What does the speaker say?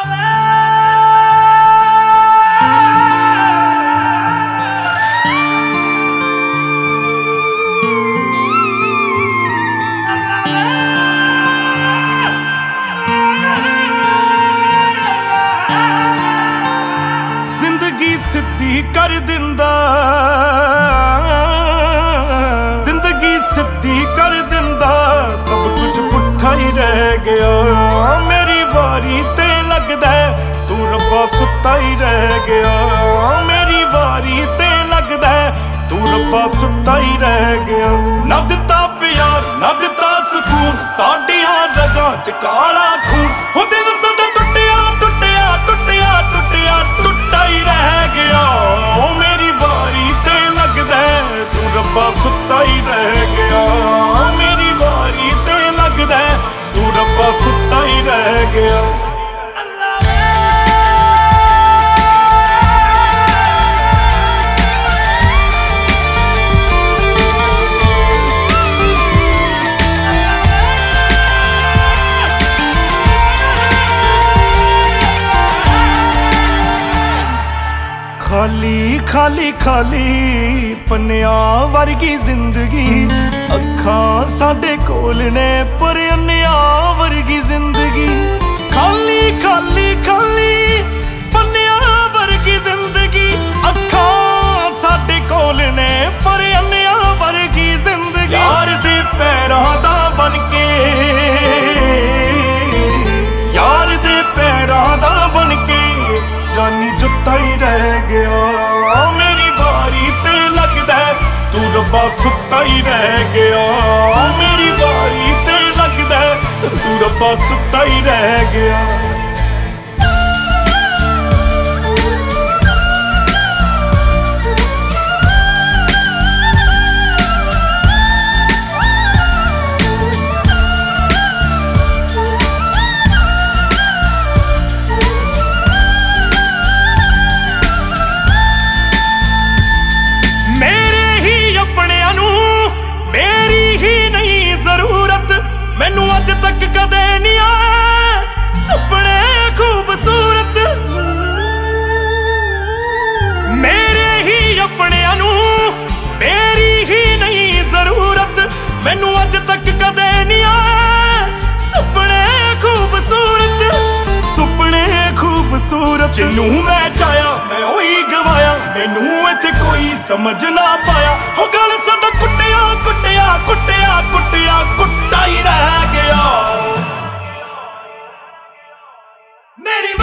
ਸਿੱਧੀ ਕਰ ਦਿੰਦਾ, ਜ਼ਿੰਦਗੀ ਸਿੱਧੀ ਕਰ ਦਿੰਦਾ, ਸਭ ਕੁਝ ਪੁੱਠਾ ਹੀ ਰਹਿ ਗਿਆ। ਮੇਰੀ ਵਾਰੀ ਤੇ ਲੱਗਦਾ ਤੂੰ ਰੱਬਾ ਸੁੱਤਾ ਹੀ ਰਹਿ ਗਿਆ। ਮੇਰੀ ਵਾਰੀ ਤੇ ਲੱਗਦਾ ਤੂੰ ਰੱਬਾ ਸੁੱਤਾ ਹੀ ਰਹਿ ਗਿਆ। ਨਾ ਦਿੱਤਾ ਪਿਆਰ ਨਾ ਦਿੱਤਾ ਸਕੂਨ, ਸਾਡੀਆਂ ਰਗਾਂ ਚ ਕਾਲਾ ਖੂਨ। ਹੋ ਦਿਲ ਸਾਡਾ ਟੁੱਟਿਆ ਟੁੱਟਿਆ ਟੁੱਟਿਆ ਟੁੱਟਿਆ ਟੁੱਟਾ ਹੀ ਰਹਿ ਗਿਆ। ਮੇਰੀ ਵਾਰੀ ਤੇ ਲੱਗਦਾ ਤੂੰ ਰੱਬਾ ਸੁੱਤਾ ਹੀ ਰਹਿ ਗਿਆ। ਮੇਰੀ ਵਾਰੀ ਤੇ ਲੱਗਦਾ ਤੂੰ ਰੱਬਾ ਸੁੱਤਾ ਹੀ ਰਹਿ ਗਿਆ। ਖਾਲੀ ਖਾਲੀ ਖਾਲੀ ਪੰਨਿਆਂ ਵਰਗੀ ਜ਼ਿੰਦਗੀ, ਅੱਖਾਂ ਸਾਡੇ ਕੋਲ ਨੇ ਪਰ ਅੰਨਿਆਂ ਵਰਗੀ ਜ਼ਿੰਦਗੀ। ਖਾਲੀ ਖਾਲੀ ਖਾਲੀ ਪੰਨਿਆਂ ਵਰਗੀ ਜ਼ਿੰਦਗੀ, ਅੱਖਾਂ ਸਾਡੇ ਕੋਲ ਨੇ ਪਰ ਅੰਨਿਆਂ ਵਰਗੀ ਜ਼ਿੰਦਗੀ। ਯਾਰ ਦੇ ਪੈਰਾਂ ਦਾ ਬਣ ਕੇ, ਯਾਰ ਦੇ ਪੈਰਾਂ ਦਾ ਬਣ ਕੇ ਜਾਨੀ ਜੁੱਤਾ ਹੀ ਰਹਿ ਗਿਆ। ਮੇਰੀ ਵਾਰੀ ਤੇ ਲੱਗਦਾ ਤੂੰ ਰੱਬਾ ਸੁੱਤਾ ਹੀ ਰਹਿ ਗਿਆ। ਮੇਰੀ ਵਾਰੀ ਤੇ ਲੱਗਦਾ ਤੂੰ ਰੱਬਾ ਸੁੱਤਾ ਹੀ ਰਹਿ ਗਿਆ। ਮੈਨੂੰ ਅੱਜ ਤੱਕ ਕਦੇ ਨਹੀਂ ਆਏ ਸੁਪਨੇ ਖੂਬਸੂਰਤ, ਮੇਰੇ ਹੀ ਆਪਣਿਆਂ ਨੂੰ ਮੇਰੀ ਹੀ ਨਹੀਂ ਜ਼ਰੂਰਤ। ਮੈਨੂੰ ਅੱਜ ਤੱਕ ਕਦੇ ਨਹੀਂ ਆਏ ਸੁਪਨੇ ਖੂਬਸੂਰਤ, ਸੁਪਨੇ ਖੂਬਸੂਰਤ। ਜਿਹਨੂੰ ਮੈਂ ਚਾਹਿਆ ਮੈਂ ਉਹੀ ਗਵਾਇਆ, ਮੈਨੂੰ ਇੱਥੇ ਕੋਈ ਸਮਝ ਨਾ ਪਾਇਆ। ਹੋ ਗਲ ਸਾਡਾ ਕੁੱਟਿਆ ਕੁੱਟਿਆ ਕੁੱਟਿਆ ਕੁੱਟਿਆ ਕੁੱਟਾ ਹੀ ਰਹਿ ਗਿਆ। ਮੇਰੀ